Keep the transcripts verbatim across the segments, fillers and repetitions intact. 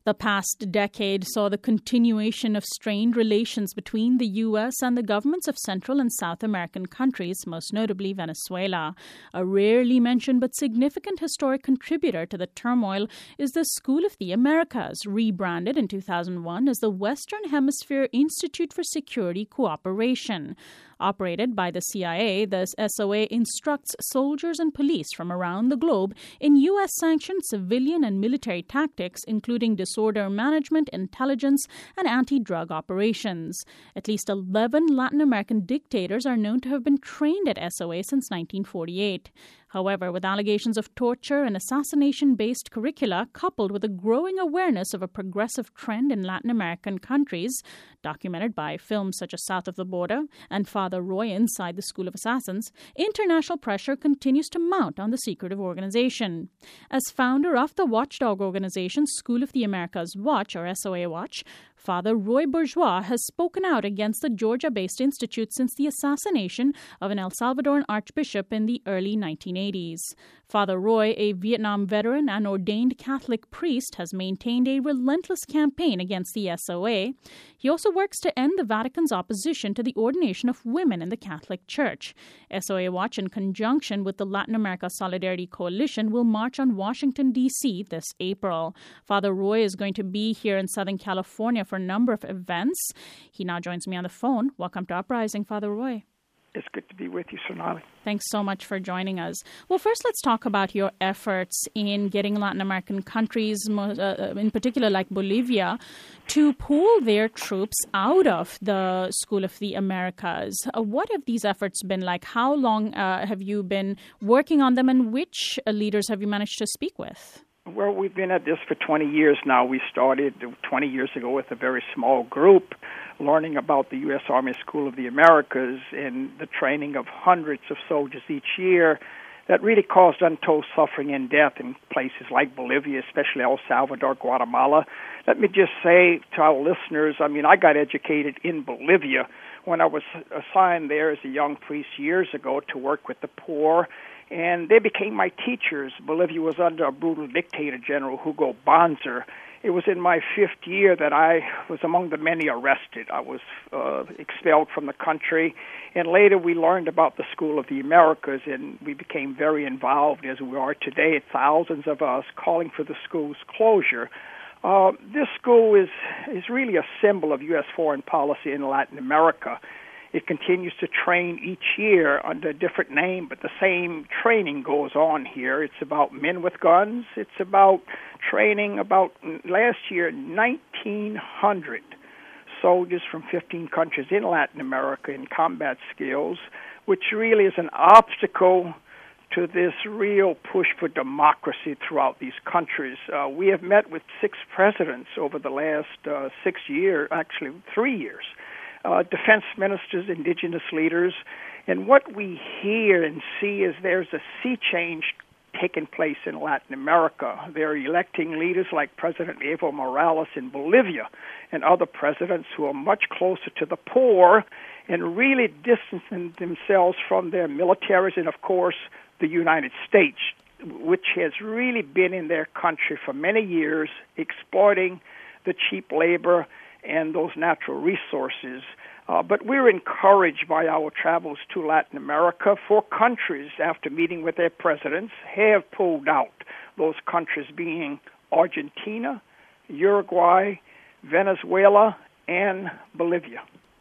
The past decade saw the continuation of strained relations between the U S and the governments of Central and South American countries, most notably Venezuela. A rarely mentioned but significant historic contributor to the turmoil is the School of the Americas, rebranded in two thousand one as the Western Hemisphere Institute for Security Cooperation. Operated by the C I A, the S O A instructs soldiers and police from around the globe in U S-sanctioned civilian and military tactics, including disorder management, intelligence, and anti-drug operations. At least eleven Latin American dictators are known to have been trained at S O A since nineteen forty-eight. However, with allegations of torture and assassination-based curricula, coupled with a growing awareness of a progressive trend in Latin American countries, documented by films such as South of the Border and Father Roy Inside the School of Assassins, international pressure continues to mount on the secretive organization. As founder of the watchdog organization School of the Americas Watch, or S O A Watch, Father Roy Bourgeois has spoken out against the Georgia-based institute since the assassination of an El Salvadoran archbishop in the early nineteen eighties. Father Roy, a Vietnam veteran and ordained Catholic priest, has maintained a relentless campaign against the S O A. He also works to end the Vatican's opposition to the ordination of women in the Catholic Church. S O A Watch, in conjunction with the Latin America Solidarity Coalition, will march on Washington, D C this April. Father Roy is going to be here in Southern California for a number of events. He now joins me on the phone. Welcome to Uprising, Father Roy. It's good to be with you, Sonali. Thanks so much for joining us. Well, first, let's talk about your efforts in getting Latin American countries, uh, in particular like Bolivia, to pull their troops out of the School of the Americas. Uh, what have these efforts been like? How long uh, have you been working on them, and which uh, leaders have you managed to speak with? Well, we've been at this for twenty years now. We started twenty years ago with a very small group, learning about the U S Army School of the Americas and the training of hundreds of soldiers each year that really caused untold suffering and death in places like Bolivia, especially El Salvador, Guatemala. Let me just say to our listeners, I mean, I got educated in Bolivia when I was assigned there as a young priest years ago to work with the poor, and they became my teachers. Bolivia was under a brutal dictator, General Hugo Banzer. It was in my fifth year that I was among the many arrested. I was uh, expelled from the country, and later we learned about the School of the Americas, and we became very involved as we are today, thousands of us calling for the school's closure. Uh, this school is, is really a symbol of U S foreign policy in Latin America. It continues to train each year under a different name, but the same training goes on here. It's about men with guns. It's about training about, last year, nineteen hundred soldiers from fifteen countries in Latin America in combat skills, which really is an obstacle to this real push for democracy throughout these countries. Uh, we have met with six presidents over the last uh, six years, actually three years. Uh, defense ministers, indigenous leaders, and what we hear and see is there's a sea change taking place in Latin America. They're electing leaders like President Evo Morales in Bolivia and other presidents who are much closer to the poor and really distancing themselves from their militaries and, of course, the United States, which has really been in their country for many years, exploiting the cheap labor and those natural resources. Uh, but we're encouraged by our travels to Latin America. Four countries, after meeting with their presidents, have pulled out, those countries being Argentina, Uruguay, Venezuela, and Bolivia.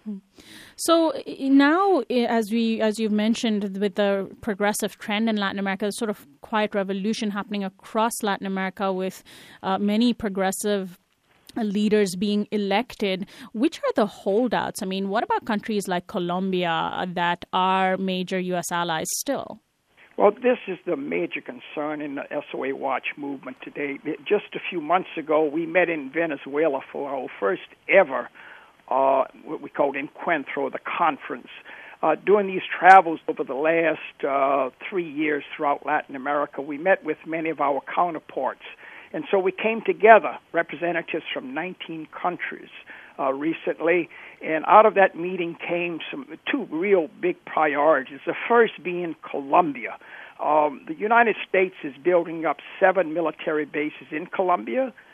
So now, as we, as you've mentioned, with the progressive trend in Latin America, sort of quiet revolution happening across Latin America with uh, many progressive leaders being elected, which are the holdouts? I mean, what about countries like Colombia that are major U S allies still? Well, this is the major concern in the S O A Watch movement today. Just a few months ago, we met in Venezuela for our first ever, uh, what we called Encuentro, the conference. Uh, during these travels over the last uh, three years throughout Latin America, we met with many of our counterparts. And so we came together, representatives from nineteen countries uh, recently, and out of that meeting came some two real big priorities. The first being Colombia. Um, the United States is building up seven military bases in Colombia.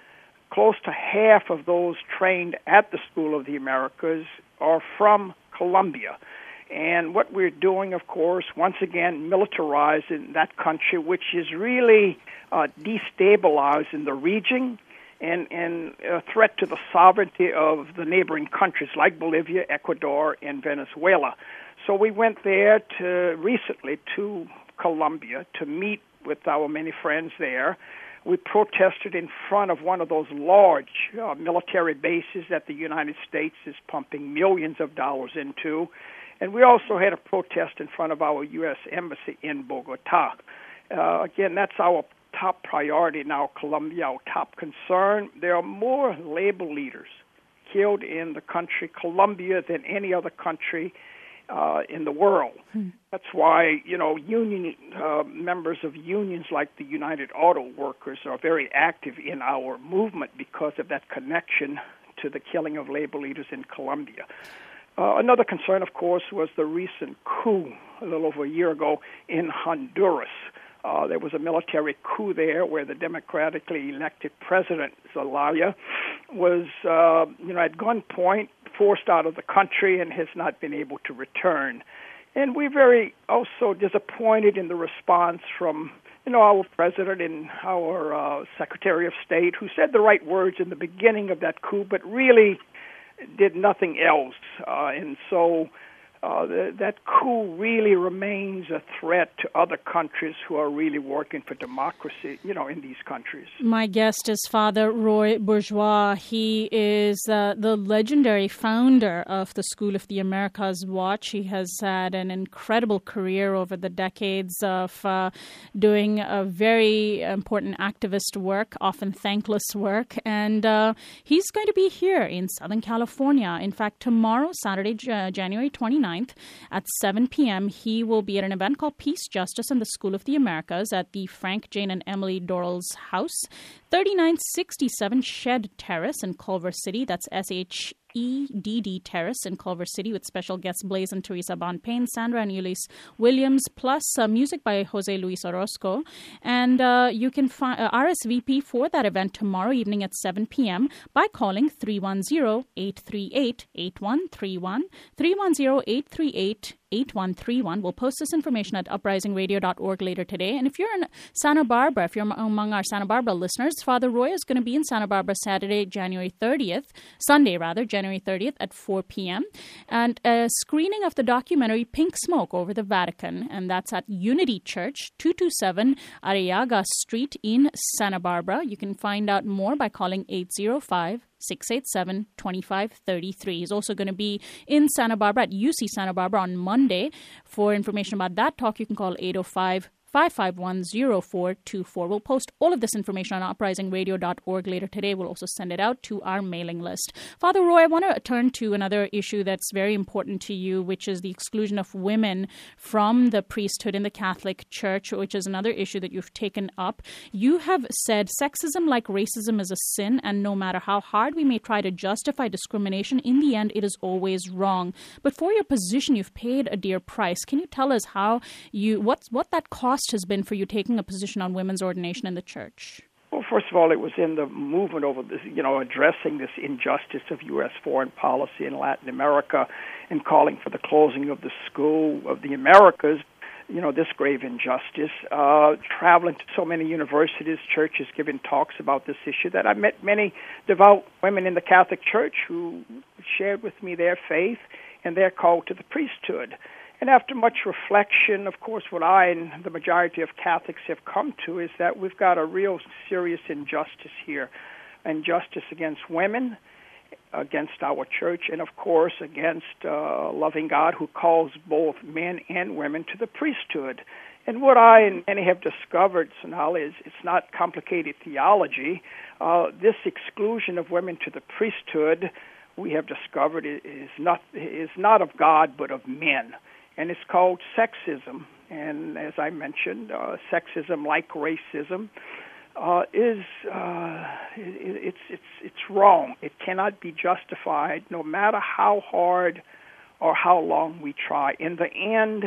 close to half of those trained at the School of the Americas are from Colombia. And what we're doing, of course, once again, militarizing that country, which is really uh, destabilizing the region and, and a threat to the sovereignty of the neighboring countries like Bolivia, Ecuador, and Venezuela. So we went there to recently to Colombia to meet with our many friends there. We protested in front of one of those large uh, military bases that the United States is pumping millions of dollars into. And we also had a protest in front of our U S Embassy in Bogota. Uh, again, that's our top priority now, Colombia, our top concern. There are more labor leaders killed in the country, Colombia, than any other country uh, in the world. Hmm. That's why, you know, union uh, members of unions like the United Auto Workers are very active in our movement because of that connection to the killing of labor leaders in Colombia. Uh, another concern, of course, was the recent coup a little over a year ago in Honduras. Uh, there was a military coup there where the democratically elected president, Zelaya, was, uh, you know, at gunpoint forced out of the country and has not been able to return. And we're very also disappointed in the response from, you know, our president and our uh, Secretary of State, who said the right words in the beginning of that coup, but really did nothing else. Uh, and so uh, the, that coup really remains a threat to other countries who are really working for democracy, you know, in these countries. My guest is Father Roy Bourgeois. He is uh, the legendary founder of the School of the Americas Watch. He has had an incredible career over the decades of uh, doing a very important activist work, often thankless work. And uh, he's going to be here in Southern California. In fact, tomorrow, Saturday, J- January twenty-ninth, at seven p.m., he will be at an event called Peace, Justice, and the School of the Americas at the Frank, Jane, and Emily Dorrell's house, thirty-nine sixty-seven Shed Terrace in Culver City. That's S H E D D Terrace in Culver City, with special guests Blaze and Teresa Bonpain, Sandra and Ulysses Williams, plus uh, music by Jose Luis Orozco. And uh, you can fi- uh, R S V P for that event tomorrow evening at seven p.m. by calling three one zero, eight three eight, eight one three one, three one zero, eight three eight, eight one three one. We'll post this information at uprising radio dot org later today. And if you're in Santa Barbara, if you're among our Santa Barbara listeners, Father Roy is going to be in Santa Barbara Saturday, January thirtieth, Sunday rather, January thirtieth at four p.m. and a screening of the documentary Pink Smoke Over the Vatican, and that's at Unity Church, two twenty-seven Arriaga Street in Santa Barbara. You can find out more by calling eight zero five, six eight seven, two five three three. He's also going to be in Santa Barbara at U C Santa Barbara on Monday. For information about that talk, you can call eight oh five, five five one, oh four two four. We'll post all of this information on uprising radio dot org later today. We'll also send it out to our mailing list. Father Roy, I want to turn to another issue that's very important to you, which is the exclusion of women from the priesthood in the Catholic Church, which is another issue that you've taken up. You have said sexism, like racism, is a sin, and no matter how hard we may try to justify discrimination, in the end, it is always wrong. But for your position, you've paid a dear price. Can you tell us how you what what that cost has been for you taking a position on women's ordination in the church? Well, first of all, it was in the movement over this, you know, addressing this injustice of U S foreign policy in Latin America and calling for the closing of the School of the Americas, you know, this grave injustice, uh, traveling to so many universities, churches, giving talks about this issue, that I met many devout women in the Catholic Church who shared with me their faith and their call to the priesthood. And after much reflection, of course, what I and the majority of Catholics have come to is that we've got a real serious injustice here. Injustice against women, against our church, and of course against uh, a loving God who calls both men and women to the priesthood. And what I and many have discovered, Sonali, is it's not complicated theology. Uh, this exclusion of women to the priesthood, we have discovered, is not is not of God but of men. And it's called sexism. And as I mentioned, uh, sexism, like racism, uh, is uh, it, it's it's it's wrong. It cannot be justified, no matter how hard or how long we try. In the end,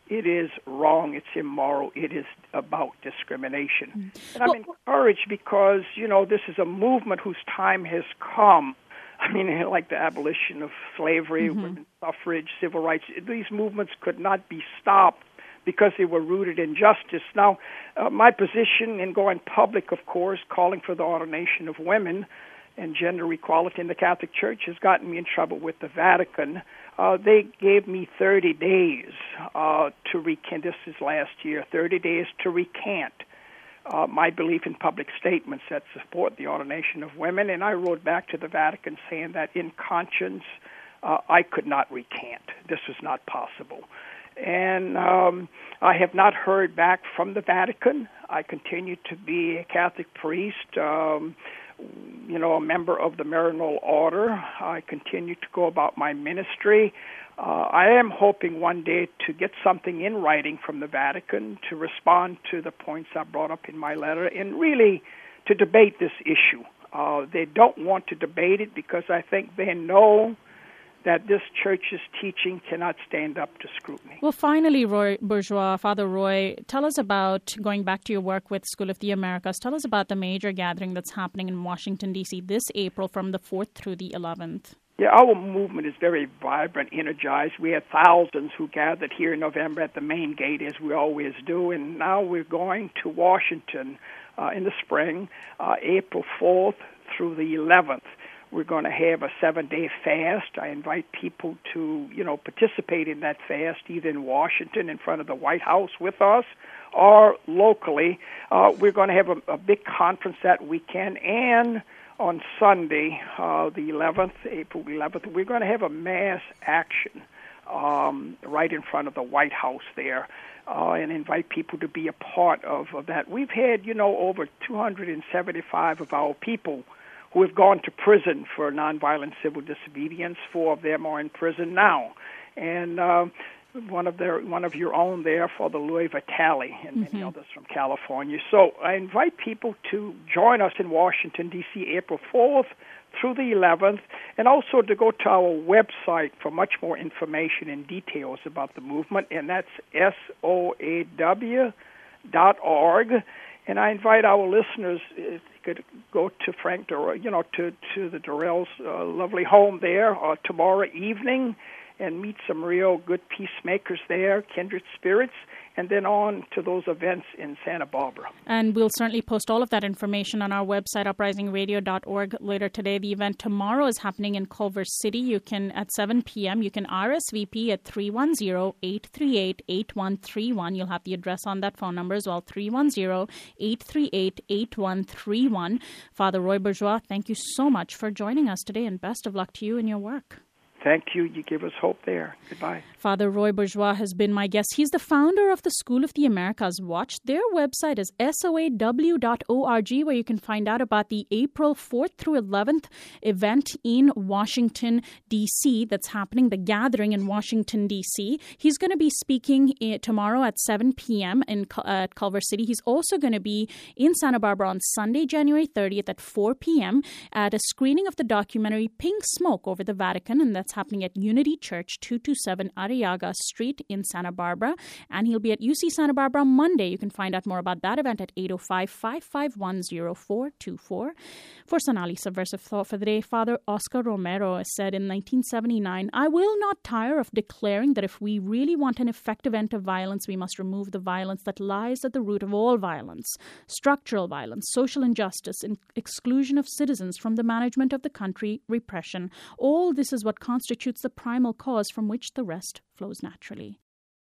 It is wrong. It's immoral. It is about discrimination. Mm. And I'm well, encouraged because, you know, this is a movement whose time has come. I mean, like the abolition of slavery, mm-hmm. women's suffrage, civil rights, these movements could not be stopped because they were rooted in justice. Now, uh, my position in going public, of course, calling for the ordination of women and gender equality in the Catholic Church has gotten me in trouble with the Vatican. Uh, they gave me thirty days uh, to recant. This is last year, thirty days to recant uh, my belief in public statements that support the ordination of women. And I wrote back to the Vatican saying that in conscience, uh, I could not recant. This was not possible. And um, I have not heard back from the Vatican. I continue to be a Catholic priest, um, you know, a member of the Maryknoll Order. I continue to go about my ministry. Uh, I am hoping one day to get something in writing from the Vatican to respond to the points I brought up in my letter and really to debate this issue. Uh, they don't want to debate it because I think they know that this church's teaching cannot stand up to scrutiny. Well, finally, Roy Bourgeois, Father Roy, tell us about, going back to your work with School of the Americas, tell us about the major gathering that's happening in Washington, D C this April from the fourth through the eleventh. Yeah, our movement is very vibrant, energized. We had thousands who gathered here in November at the main gate, as we always do, and now we're going to Washington uh, in the spring, uh, April fourth through the eleventh. We're going to have a seven-day fast. I invite people to, you know, participate in that fast, either in Washington in front of the White House with us or locally. Uh, we're going to have a, a big conference that weekend, and on Sunday, uh, the eleventh, April eleventh, we're going to have a mass action um, right in front of the White House there. Uh, and invite people to be a part of, of that. We've had, you know, over two hundred seventy-five of our people who have gone to prison for nonviolent civil disobedience. Four of them are in prison now, and uh, one of their one of your own there, Father Louis Vitale, and mm-hmm. many others from California. So I invite people to join us in Washington, D C, April fourth through the eleventh, and also to go to our website for much more information and details about the movement, and that's S O A W dot org. And I invite our listeners, if they could go to Frank, Dur- you know, to, to the Durrell's uh, lovely home there uh, tomorrow evening and meet some real good peacemakers there, kindred spirits, and then on to those events in Santa Barbara. And we'll certainly post all of that information on our website, uprising radio dot org, later today. The event tomorrow is happening in Culver City. You can, at seven p.m., you can R S V P at three one zero, eight three eight, eight one three one. You'll have the address on that phone number as well, three one zero, eight three eight, eight one three one. Father Roy Bourgeois, thank you so much for joining us today, and best of luck to you in your work. Thank you. You give us hope there. Goodbye. Father Roy Bourgeois has been my guest. He's the founder of the School of the Americas Watch. Their website is S O A W dot org, where you can find out about the April fourth through eleventh event in Washington, D C that's happening, the gathering in Washington, D C. He's going to be speaking tomorrow at seven p.m. in at Culver City. He's also going to be in Santa Barbara on Sunday, January thirtieth at four p.m. at a screening of the documentary Pink Smoke Over the Vatican, and that's happening at Unity Church, two twenty-seven Arriaga Street in Santa Barbara. And he'll be at U C Santa Barbara on Monday. You can find out more about that event at eight oh five, five five one, oh four two four. For Sonali Subversive Thought for the Day, Father Oscar Romero said in nineteen seventy-nine, "I will not tire of declaring that if we really want an effective end to violence, we must remove the violence that lies at the root of all violence: structural violence, social injustice, and exclusion of citizens from the management of the country, repression. All this is what constitutes the primal cause from which the rest flows naturally."